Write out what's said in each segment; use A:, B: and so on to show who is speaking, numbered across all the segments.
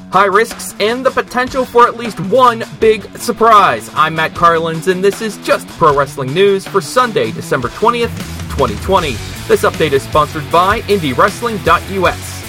A: high risks, and the potential for at least one big surprise. I'm Matt Carlins, and this is Just Pro Wrestling News for Sunday, December 20th, 2020. This update is sponsored by IndieWrestling.us.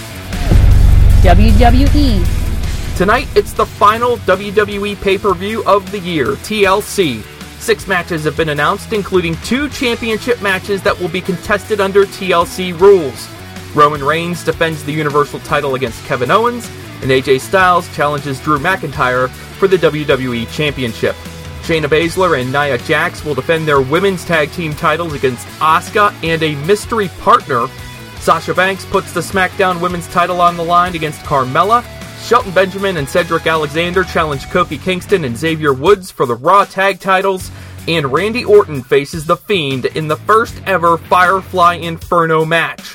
B: WWE.
A: Tonight, it's the final WWE pay-per-view of the year, TLC. 6 matches have been announced, including 2 championship matches that will be contested under TLC rules. Roman Reigns defends the Universal title against Kevin Owens, and AJ Styles challenges Drew McIntyre for the WWE Championship. Shayna Baszler and Nia Jax will defend their women's tag team titles against Asuka and a mystery partner. Sasha Banks puts the SmackDown women's title on the line against Carmella. Shelton Benjamin and Cedric Alexander challenge Kofi Kingston and Xavier Woods for the Raw tag titles. And Randy Orton faces The Fiend in the first ever Firefly Inferno match.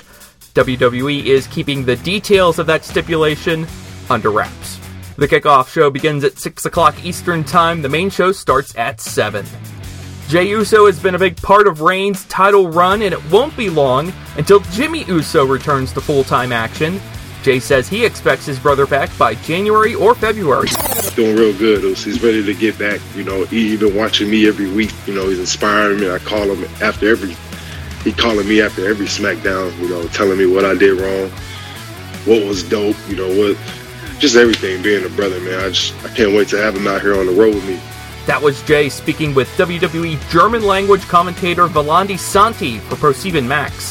A: WWE is keeping the details of that stipulation under wraps. The kickoff show begins at 6 o'clock Eastern Time. The main show starts at 7. Jey Uso has been a big part of Reigns' title run, and it won't be long until Jimmy Uso returns to full-time action. Jey says he expects his brother back by January or February.
C: Doing real good. He's ready to get back. He's been watching me every week. He's inspiring me. I call him he calling me after every SmackDown, telling me what I did wrong, what was dope, just everything, being a brother, man. I can't wait to have him out here on the road with me.
A: That was Jey speaking with WWE German language commentator Valandi Santi for ProSieben Max.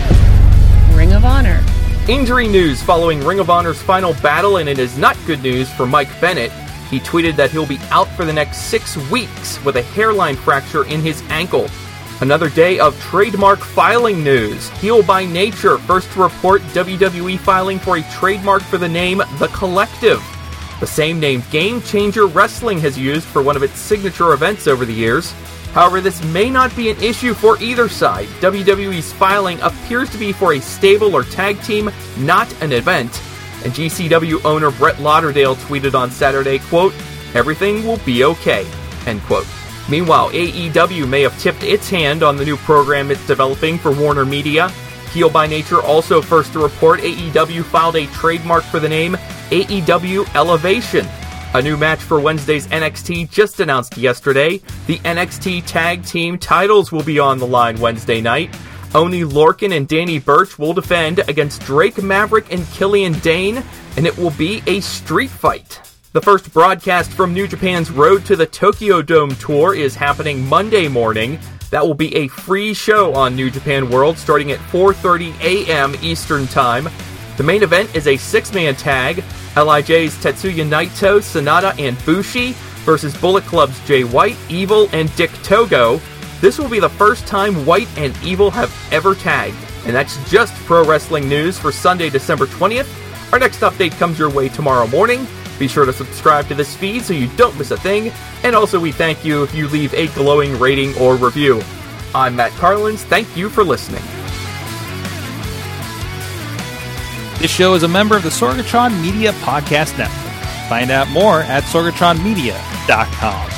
B: Ring of Honor.
A: Injury news following Ring of Honor's final battle, and it is not good news for Mike Bennett. He tweeted that he'll be out for the next 6 weeks with a hairline fracture in his ankle. Another day of trademark filing news. Heel by Nature first to report WWE filing for a trademark for the name The Collective. The same name Game Changer Wrestling has used for one of its signature events over the years. However, this may not be an issue for either side. WWE's filing appears to be for a stable or tag team, not an event. And GCW owner Brett Lauderdale tweeted on Saturday, quote, "Everything will be okay," end quote. Meanwhile, AEW may have tipped its hand on the new program it's developing for Warner Media. Heel by Nature also first to report AEW filed a trademark for the name AEW Elevation. A new match for Wednesday's NXT just announced yesterday. The NXT Tag Team titles will be on the line Wednesday night. Oni Lorcan and Danny Burch will defend against Drake Maverick and Killian Dane, and it will be a street fight. The first broadcast from New Japan's Road to the Tokyo Dome tour is happening Monday morning. That will be a free show on New Japan World starting at 4:30 a.m. Eastern Time. The main event is a 6-man tag. LIJ's Tetsuya Naito, Sanada, and Bushi versus Bullet Club's Jay White, Evil, and Dick Togo. This will be the first time White and Evil have ever tagged. And that's just pro wrestling news for Sunday, December 20th. Our next update comes your way tomorrow morning. Be sure to subscribe to this feed so you don't miss a thing. And also, we thank you if you leave a glowing rating or review. I'm Matt Carlins. Thank you for listening.
D: This show is a member of the Sorgatron Media Podcast Network. Find out more at sorgatronmedia.com.